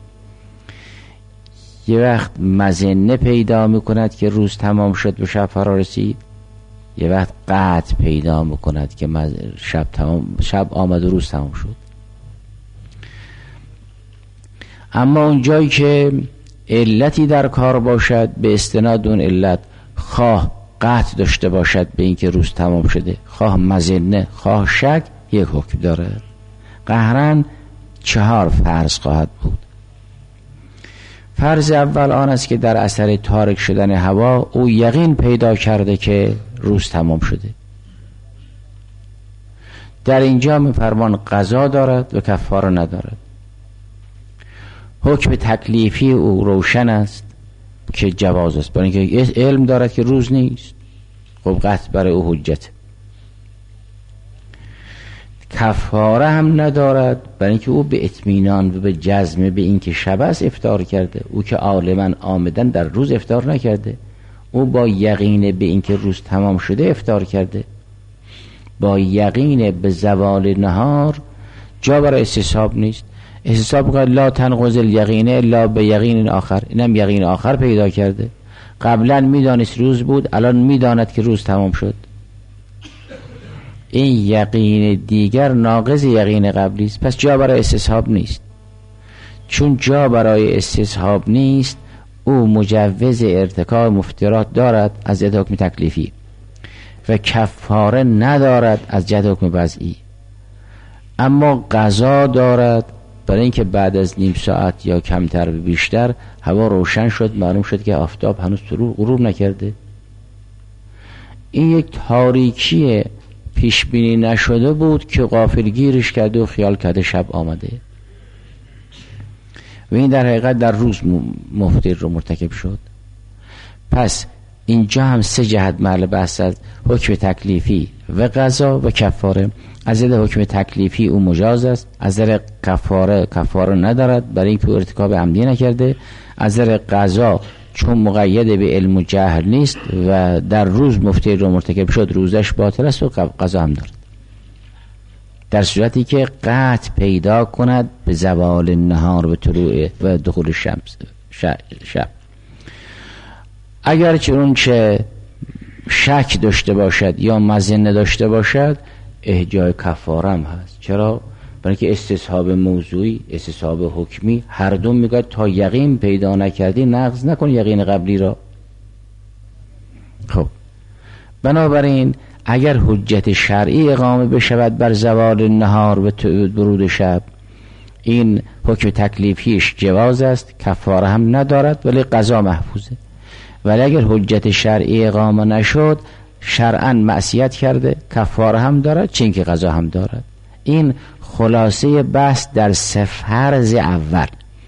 یه وقت مظنه پیدا میکند که روز تمام شد و شب فرا رسید. یه وقت قطع پیدا میکند که شب آمد و روز تمام شد. اما اون جایی که علتی در کار باشد به استناد اون علت، خواه قطع داشته باشد به اینکه روز تمام شده، خواه مظنه خواه شک، یک حکم داره. قهرن 4 فرض خواهد بود. فرض اول آن است که در اثر تاریک شدن هوا او یقین پیدا کرده که روز تمام شده. در اینجا می‌فرمان قضا دارد و کفاره ندارد. حکم تکلیفی او روشن است که جواز است، برای اینکه علم دارد که روز نیست، خب قطع برای او حجت. کفاره هم ندارد برای اینکه او به اطمینان و به جزم به اینکه شب است افطار کرده. او که عالما عامدن در روز افطار نکرده، او با یقین به اینکه روز تمام شده افطار کرده. با یقین به زوال نهار جا برای استصحاب نیست. استصحاب قال لا تنقض الیقین الا به یقین آخر. اینم یقین آخر پیدا کرده. قبلا میدانست روز بود، الان میداند که روز تمام شد. این یقین دیگر ناقض یقین قبلی است، پس جا برای استصحاب نیست. چون جا برای استصحاب نیست، او مجوز ارتکاب مفطرات دارد از جهت حکم تکلیفی و کفاره ندارد از جهت حکم وضعی، اما قضا دارد برای اینکه بعد از نیم ساعت یا کمتر به بیشتر هوا روشن شد، معلوم شد که آفتاب هنوز غروب نکرده. این یک تاریکی پیش بینی نشده بود که غافلگیرش کرده و خیال کرده شب آمده و این در حقیقت در روز مفطر رو مرتکب شد. پس اینجا هم سه جهت محل بحث از حکم تکلیفی و قضا و کفاره. از نظر حکم تکلیفی او مجاز است، از نظر کفاره ندارد برای اینکه ارتکاب عمدی نکرده. از نظر قضا چون مقید به علم و جهل نیست و در روز مفطر رو مرتکب شد روزش باطل است و قضا هم دارد، در صورتی که قطع پیدا کند به زوال نهار و طلوع و دخول شب. اگر چه شک داشته باشد یا مظنه داشته باشد احجاج کفاره هم هست. چرا؟ برای که استصحاب موضوعی استصحاب حکمی هر دو میگه تا یقین پیدا نکردی نقض نکن یقین قبلی را. خب بنابراین اگر حجت شرعی اقامه بشود بر زوال نهار و ورود شب، این حکم تکلیفیش جواز است، کفاره هم ندارد ولی قضا محفوظه. ولی اگر حجت شرعی اقامه نشد شرعاً معصیت کرده، کفاره هم دارد چون که قضا هم دارد. این خلاصه بحث در فرض اول.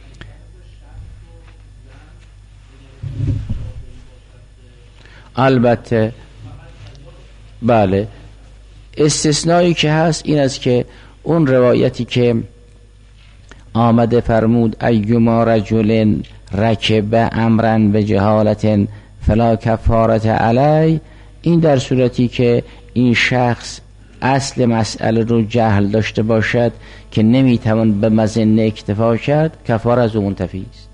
البته بله استثنایی که هست این است که اون روایتی که آمده فرمود ایما رجل رکب امرا به جهالت فلا کفارت علی، این در صورتی که این شخص اصل مسئله رو جهل داشته باشد که نمیتوان به مظنه اکتفا کرد، کفاره از اون منتفی است.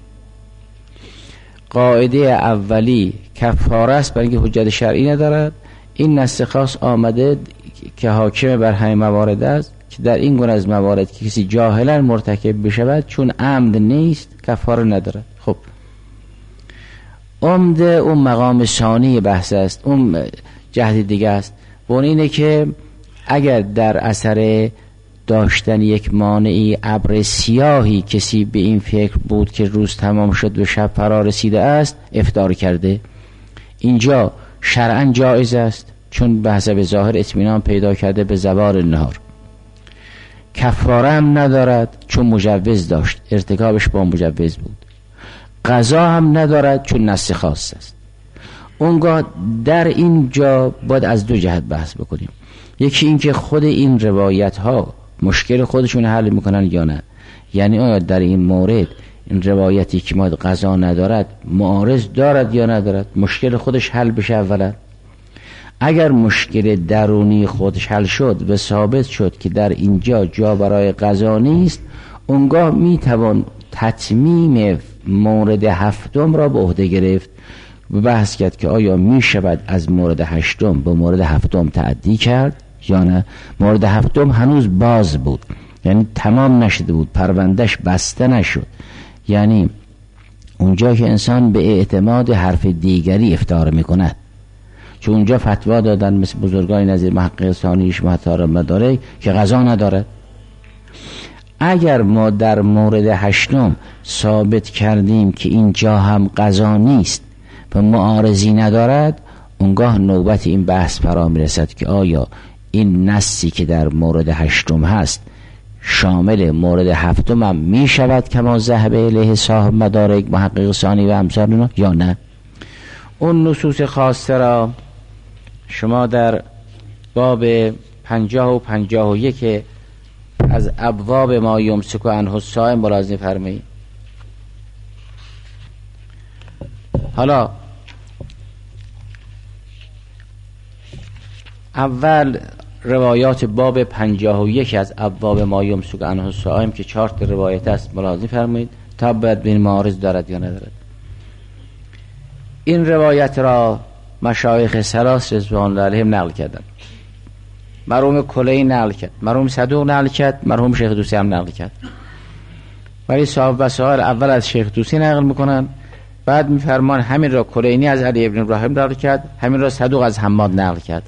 قاعده اولی کفاره است برای اینکه حجت شرعی ندارد. این نص خاص آمده که حاکم بر همه موارد است که در این گونه از موارد که کسی جاهلا مرتکب بشود چون عمد نیست کفاره ندارد. خب عمده اون مقام ثانی بحث است، اون جهت دیگه است. و اون اینه که اگر در اثر داشتن یک مانعی ابر سیاهی کسی به این فکر بود که روز تمام شد و شب فرا رسیده است افطار کرده، اینجا شرعاً جایز است چون به حسب ظاهر اطمینان پیدا کرده به زوال نهار. کفاره هم ندارد چون مجوز داشت، ارتکابش با مجوز بود. قضا هم ندارد چون نص خاص است. اونگاه در اینجا باید از دو جهت بحث بکنیم. یکی این که خود این روایت ها مشکل خودشون حل میکنن یا نه، یعنی آیا در این مورد این روایتی که ما قضا ندارد معارض دارد یا ندارد، مشکل خودش حل بشه اولا. اگر مشکل درونی خودش حل شد و ثابت شد که در اینجا جا برای قضا نیست، اونگاه میتوان تتمیم مورد هفتم را به عهده گرفت و بحث کرد که آیا میشود از مورد هشتم به مورد هفتم تعدی کرد یا نه. مورد هفتم هنوز باز بود، یعنی تمام نشده بود، پروندهش بسته نشد. یعنی اونجا که انسان به اعتماد حرف دیگری افطار میکند، چون اونجا فتوا دادن مثل بزرگان نظیر محقق ثانیش محتار مدارک که قضا ندارد. اگر ما در مورد هشتم ثابت کردیم که اینجا هم قضا نیست و معارضی ندارد، اونگاه نوبت این بحث فرا میرسد که آیا این نصی که در مورد هشتم هست شامل مورد هفتم هم می شود که ما ذهب الیه صاحب مدارک محقق ثانی و امثال اونا یا نه. اون نصوص خاصه را شما در باب 50 و 51 از ابواب ما یمسک عنه الصائم ملاحظه فرمایید. حالا اول روایات باب 51 از ابواب ما یمسک عنه الصائم که 4 روایت است ملاحظه فرمایید تا باید بین معارض دارد یا ندارد. این روایت را مشایخ ثلاث رضوان الله علیهم نقل کردند. مرحوم کلینی نقل کرد، مرحوم صدوق نقل کرد، مرحوم شیخ طوسی هم نقل کرد. ولی صاحب وسائل اول از شیخ طوسی نقل میکنن، بعد میفرمان همین را کلینی از علی ابن ابراهیم نقل کرد، همین را صدوق از حماد نقل کرد.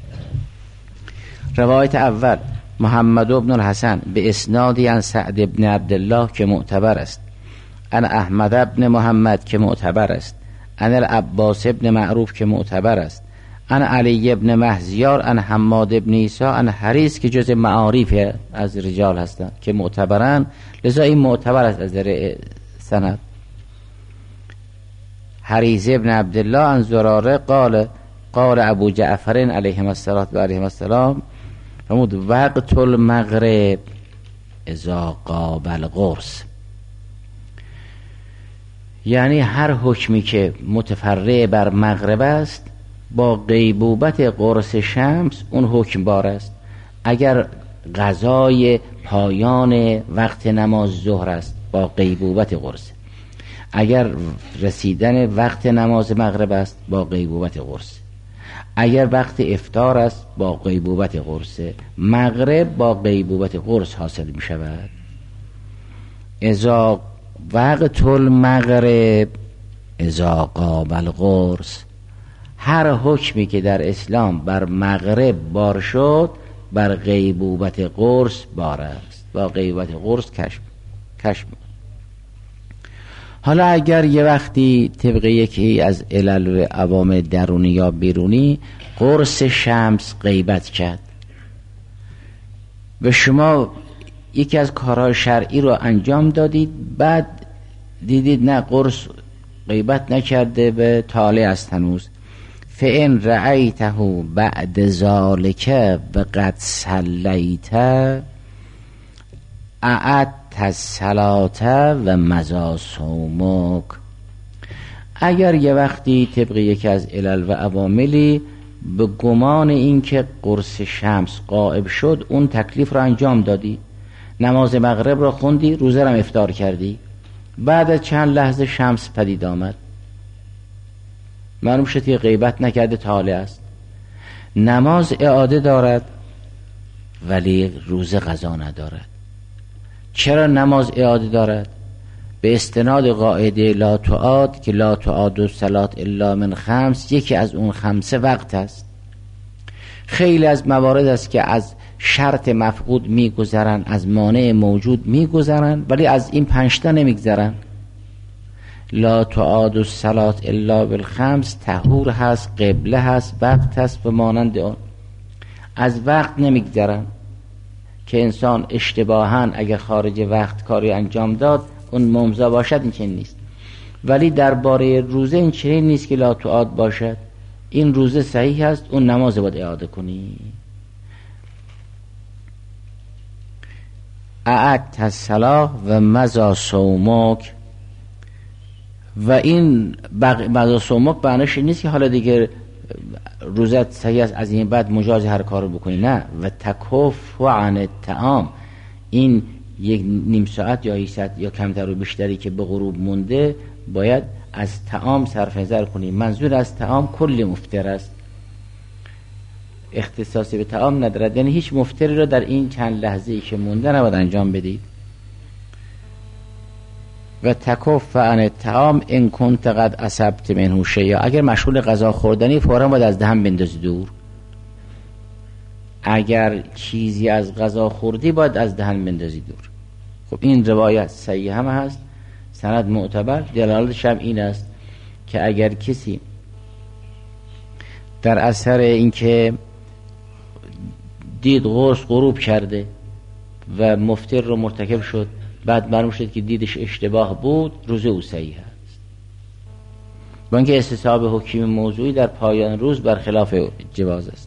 روایت اول محمد ابن الحسن به اسنادی عن سعد ابن عبدالله که معتبر است، عن احمد ابن محمد که معتبر است، عن العباس ابن معروف که معتبر است، عن علی ابن مهزیار، عن حماد ابن عیسی، عن حریث که جز معارف از رجال هستند که معتبرن، لذا این معتبر است از در سند. حریث ابن عبدالله عن زراره قال ابو جعفر علیهم السلام فرمود وقت المغرب اذا قابل قرص، یعنی هر حکمی که متفرع بر مغرب است با غیبوبت قرص شمس اون حکم بار است. اگر قضای پایان وقت نماز ظهر است با غیبوبت قرص، اگر رسیدن وقت نماز مغرب است با غیبوبت قرص، اگر وقت افطار است با غیبوبت قرص، مغرب با غیبوبت قرص حاصل می شود. اذا وقت المغرب اذا قابل قرص، هر حکمی که در اسلام بر مغرب بار شد بر غیبوبت قرص بار است، با غیبوبت قرص کشف. حالا اگر یه وقتی طبق یکی از علل و عوامل درونی یا بیرونی قرص شمس غیبت کرد و شما یکی از کارهای شرعی رو انجام دادید، بعد دیدید نه قرص غیبت نکرده به طالع است هنوز، فإن رأیته بعد ذالک و قد صلیت اعدت الصلاة و مضی صومک. اگر یه وقتی طبق یکی از علل و عواملی به گمان این که قرص شمس غائب شد اون تکلیف رو انجام دادی، نماز مغرب رو خوندی، روزه رو افطار کردی، بعد از چند لحظه شمس پدید آمد، معلوم شد که غیبت نکرده طالع است، نماز اعاده دارد ولی روزه قضا ندارد. چرا نماز اعاده دارد؟ به استناد قاعده لا تعاد که لا تعاد الصلاة الا من خمس، یکی از اون 5 وقت است. خیلی از موارد است که از شرط مفقود میگذرن، از مانع موجود میگذرن، ولی از این 5 تا نمیگذرن. لا تعاد الصلاة الا بالخمس، طهور هست، قبله هست، وقت هست و مانند آن. از وقت نمیگذرن که انسان اشتباهاً اگر خارج وقت کاری انجام داد اون ممضا باشد، این چنین نیست. ولی درباره روزه این چنین نیست که لا تعاد باشد، این روزه صحیح است، اون نماز باید اعاده کنی. اعدت الصلاة و مضی صومک، و این مضی صومک معنیش نیست که حالا دیگه روزت صحیح است از این بعد مجاز هر کارو بکنی، نه. و تکف عن الطعام، این یک نیم ساعت یا 1 ساعت یا کمتر و بیشتری که به غروب مونده باید از طعام صرف نظر کنی. منظور از طعام کل مفطر است، اختصاصی به طعام ندارد، یعنی هیچ مفطری رو در این چند لحظه‌ای که مونده نباید انجام بدید. و تکف عن الطعام ان کنت قد اصبت منه شیئا، اگر مشغول غذا خوردنی فوراً باید از دهن بندازی دور. اگر چیزی از غذا خوردی باید از دهن بندازی دور. خب این روایت صحیح هم هست، سند معتبر، دلالتش هم این است که اگر کسی در اثر اینکه دید قرص غروب کرده و مفطر رو مرتکب شد، بعد معلوم شد که دیدش اشتباه بود، روزه او صحیح است. با اینکه استصحاب حکیم موضوعی در پایان روز برخلاف جواز است.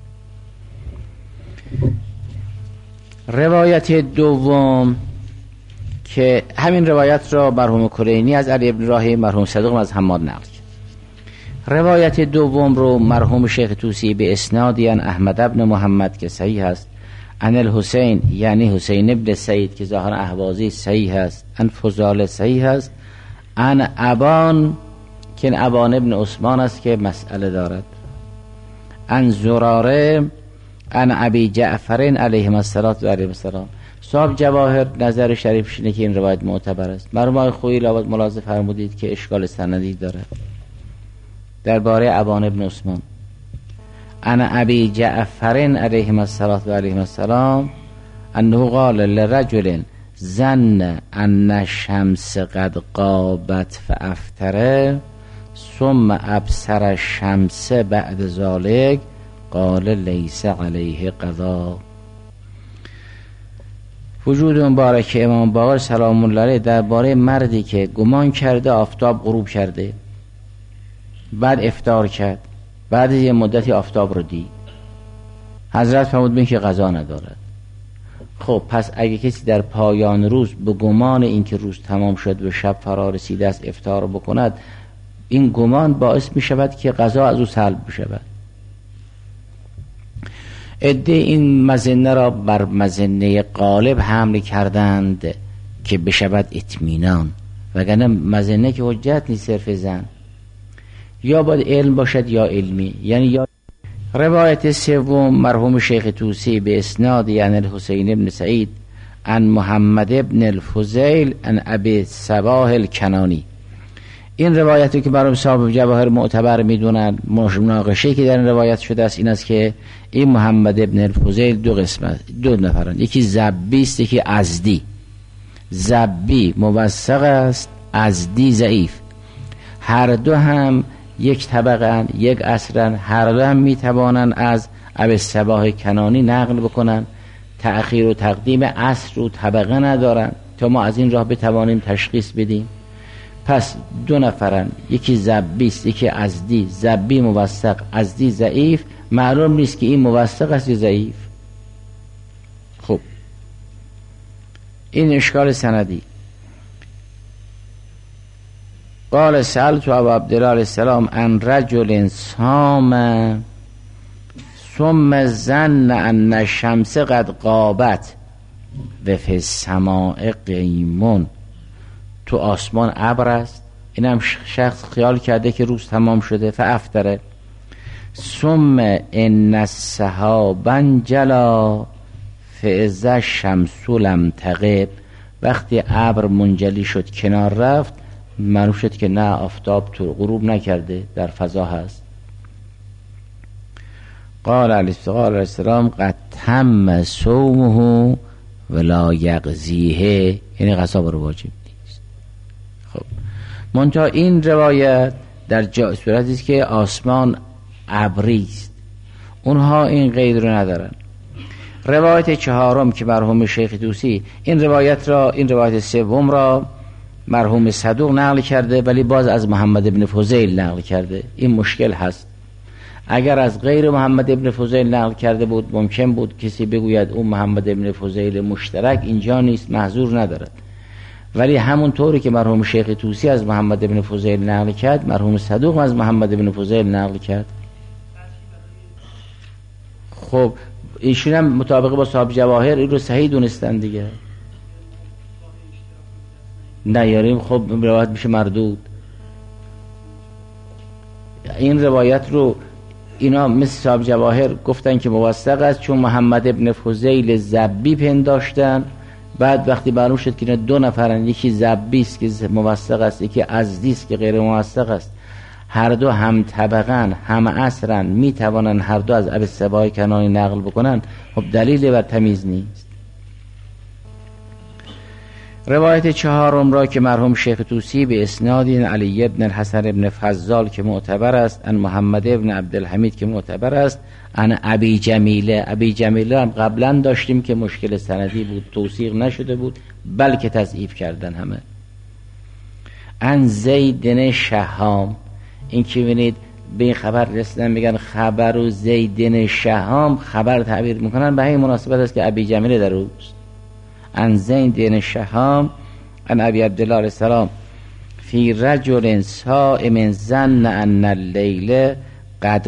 روایت دوم که همین روایت را مرحوم کلینی از علی ابن راهی، مرحوم صدوق از حماد نقل کرد. روایت دوم رو مرحوم شیخ طوسی به اسنادی عن احمد ابن محمد که صحیح است، عن الحسین یعنی حسین ابن سعید که ظاهر اهوازی صحیح است، عن فضال صحیح است، عن ابان که این ابان ابن عثمان است که مسئله دارد، عن زراره عن ابی جعفر علیهم السلام. صاحب جواهر نظر شریفش اینه که این روایت معتبر است. مرحوم آقای خویی لابد ملاحظه فرمودید که اشکال سندی دارد درباره ابان ابن عثمان. عن ابی جعفر علیهم السلام انه قال لرجل ظن ان الشمس قد غابت فافطر ثم ابصر الشمس بعد ذلك قال لیس علیه قضا. وجود مبارک امام باقر سلام الله علیه درباره مردی که گمان کرده آفتاب غروب کرده، بعد افطار کرد، بعد یه مدتی آفتاب رو دید، حضرت فرمود بین که قضا ندارد. خب پس اگه کسی در پایان روز به گمان اینکه روز تمام شد و شب فرا رسیده است افطار بکند، این گمان باعث می شود که قضا از او سلب بشود. عده این مظنه را بر مظنه غالب حمل کردند که بشود اطمینان، وگرنه مظنه که حجت نیست صرف زن، یا باید علم باشد یا علمی، یعنی یا. روایت سوم مرحوم شیخ طوسی به اسناد یعنی الحسین ابن سعید عن محمد ابن الفضیل عن ابی صباح الکنانی. این روایتی که برای صاحب جواهر معتبر میدونن، مناقشه که در این روایت شده است این است که این محمد ابن الفضیل دو نفرند، یکی زبی است یکی ازدی. زبی موثق است، ازدی ضعیف، هر دو هم یک طبقه یک عصرن، هر دو هم میتوانند از ابی صباح کنانی نقل بکنن، تأخیر و تقدیم عصر و طبقه ندارن تا ما از این راه بتوانیم تشخیص بدیم. پس دو نفرن، یکی زبی است یکی ازدی، زبی موثق ازدی ضعیف، معلوم نیست که این موثق است یا ضعیف. خب این اشکال سندی. قال سألت ابا عبدالله علیه السلام عن رجل صام ثم ظن ان الشمس قد غابت و فی السماء غیم. تو آسمان ابر است، اینم شخص خیال کرده که روز تمام شده، فافطر ثم ان السحابا جلا فاذا الشمس لم تغب. وقتی ابر منجلی شد کنار رفت، معلوم شد که نه آفتاب تو غروب نکرده، در فضا هست. قال علیه السلام قد تم صومه ولا یقضیه، یعنی قضا بر واجب نیست. خب منتها این روایت در صورتی است که آسمان ابری است، اونها این قید رو ندارن. روایت چهارم که مرحوم شیخ طوسی این روایت سوم را مرحوم صدوق نقل کرده، ولی باز از محمد ابن فضیل نقل کرده. این مشکل هست. اگر از غیر محمد ابن فضیل نقل کرده بود ممکن بود کسی بگوید اون محمد ابن فضیل مشترک اینجا نیست، محظور ندارد. ولی همون طوری که مرحوم شیخ طوسی از محمد ابن فضیل نقل کرد، مرحوم صدوق از محمد ابن فضیل نقل کرد. خب ایشون هم مطابق با صاحب جواهر این رو صحیح دونستن دیگه. نیاریم خب روایت میشه مردود. این روایت رو اینا مثل صاحب جواهر گفتن که موثق است، چون محمد ابن فضیل زبی پنداشتن. بعد وقتی معلوم شد که دو نفرن، یکی زبی است که موثق است، یکی ازدی است که غیر موثق است، هر دو هم طبقن هم عصرن، میتوانن هر دو از ابی صباح کنانی نقل بکنن، خب دلیلی بر تمیز نیست. روایت چهارم را که مرحوم شیخ طوسی به اسناد علی ابن الحسن ابن فضال که معتبر است، ان محمد ابن عبدالحمید که معتبر است، ان ابی جمیله هم قبلا داشتیم که مشکل سندی بود، توثیق نشده بود بلکه تضعیف کردن همه. ان زید بن شهام، این که ببینید به این خبر رسیدن میگن خبر و زیدن شهام، خبر تعبیر میکنن به این مناسبت است که ابی جمیل در اوست. ان زیدن شهام ان ابی عبدالله علیه السلام فی رجل صائم ظن ان اللیل قد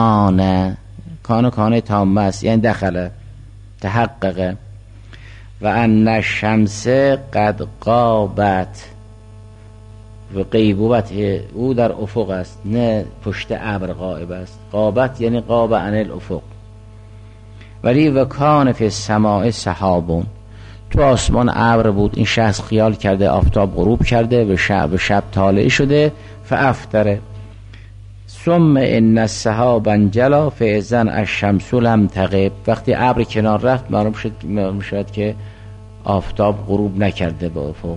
کان تامه است، یعنی دخله تحققه. و ان الشمس قد غابت، و غیبوبت او در افق است، نه پشت ابر غائب است. غابت یعنی غاب عن الافق. ولی و کان فی السماء سحابون، تو آسمان ابر بود. این شخص خیال کرده آفتاب غروب کرده، به شب طالع شده. فافطر ثم ان السحاب انجلا فاذا الشمس لم تغب، وقتی ابر کنار رفت معلوم شد که آفتاب غروب نکرده به افق.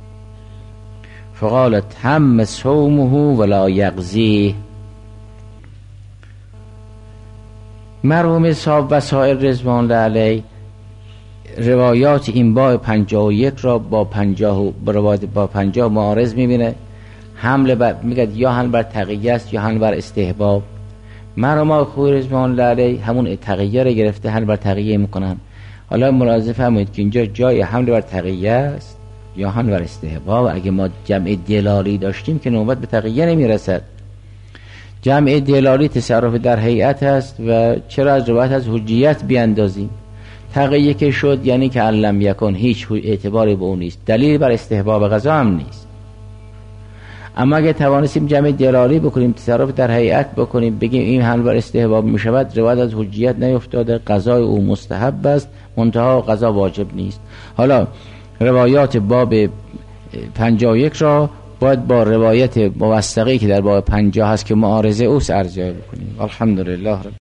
فقال تم صومه ولا یقضی. مرحوم صاحب وسائل رضوان الله علیه روایات این باب 51 را با 50 معارض میبینه. حمل بر میگه یا حمل بر تقیه است یا حمل بر استحباب. مرحوم خوی رضوان الله علیه همون تقیه را گرفته حمل بر تقیه میکنن. حالا ملاحظه فرمایید که اینجا جای حمل بر تقیه است یا حمل بر استحباب. اگه ما جمع دلالی داشتیم که نوبت به تقیه نمیرسد. جمع دلالی تصرف در هیئت است و چرا از روایت از حجیت بیاندازیم؟ تقیه که شد یعنی که علم یکن، هیچ اعتباری به اون نیست، دلیل بر استحباب قضا هم نیست. اما اگه توانستیم جمع دلالی بکنیم، تصرف در هیئت بکنیم، بگیم این حمل بر استحباب می شود، روایت از حجیت نیفتاده، قضای او مستحب است، منتها قضا واجب نیست. حالا روایات باب 51 را باید با روایت موثقی که در باب 50 هست که معارضه اوست ارجاع بکنیم. الحمدلله.